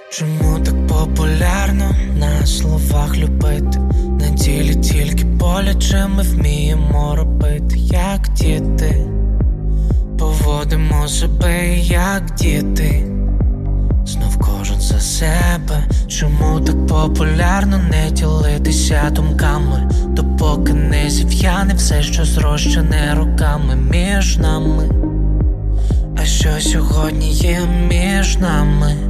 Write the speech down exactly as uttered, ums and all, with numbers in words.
Чому так популярно на словах любити? На ділі тільки боляче ми вміємо робити, як діти. Поводимо себе, як діти. Знов кожен за себе. Чому так популярно не ділитися думками, допоки не зів'яне все, що зрощене роками між нами? А що сьогодні є між нами?